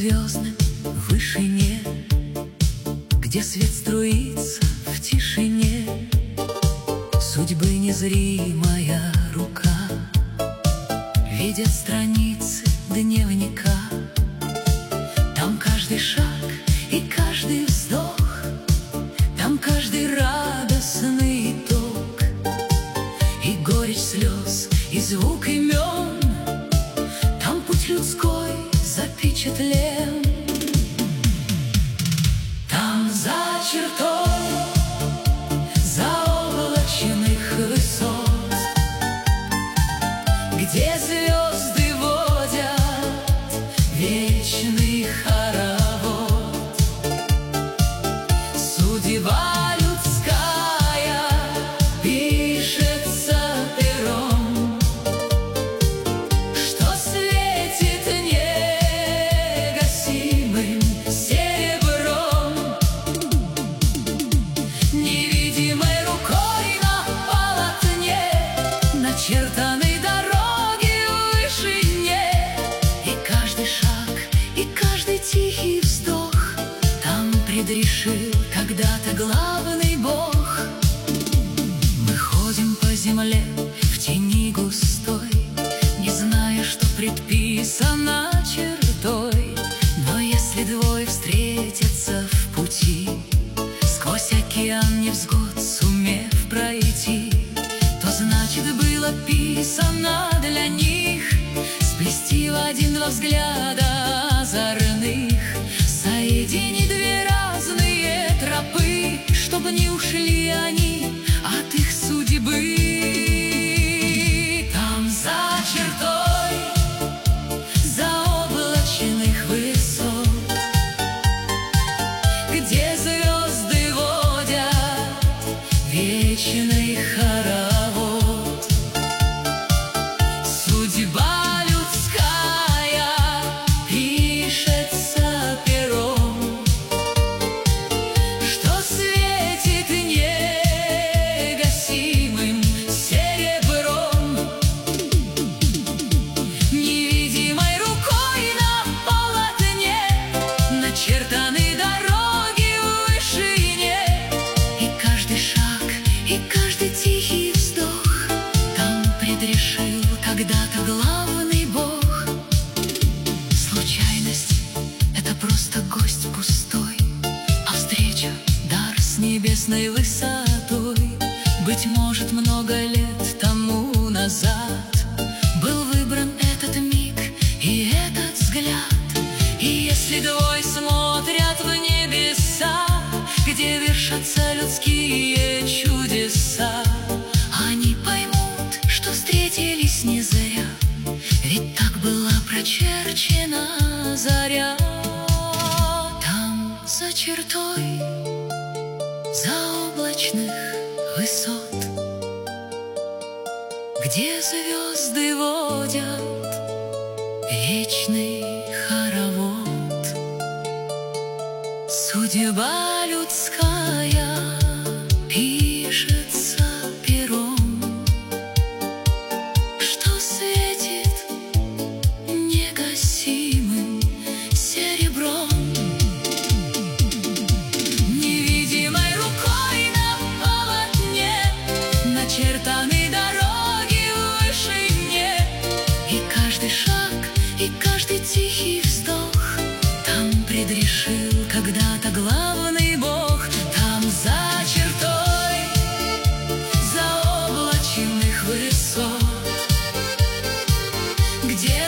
звездным в вышине, где свет струится в тишине, судьбы незримая рука видят страницы дневника. Там каждый шаг и каждый вздох, там каждый радостный итог, и горечь слез, и звук имен. Там путь людской запечатлен. Там за чертой заоблачных высот, где звезды водят вечный хоровод, судьба людская пишется пером, что светит негасимым серебром. Невидимой рукой на полотне начертаны дороги в вышине, и каждый шаг, и каждый тихий вздох там предрешил когда-то главный Бог. Мы ходим по земле в тени густой, не зная, что предписано чертой. Но если двое встретятся в пути, сквозь океан невзгод сумев пройти, то значит было писано для них сплести в один-два взгляда озорных, соединить две разные тропы, чтобы не ушли они от их судьбы. Там за чертой заоблачных высот, где звезды водят вечный хоровод, судьба людская пишется пером, что светит негасимым серебром. Невидимой рукой на полотне начертаны дороги в вышине, и каждый шаг, и каждый тихий вздох там предрешил когда-то главный Бог. Случайность — это просто гость пустой, а встреча — дар с небесной высотой. Быть может, много лет тому назад был выбран этот миг и этот взгляд. И если двое смотрят в небеса, где вершатся людские чудеса, они поймут, что встретились не зря, ведь так была прочерчена заря. Там за чертой заоблачных высот, где звезды водят вечный хоровод, судьба людская пишется пером, что светит негасимым серебром. Невидимой рукой на полотне начертаны дороги в вышине, и каждый шаг, и каждый тихий вздох там предрешил когда-то главный Бог. Там за чертой заоблачных высот, где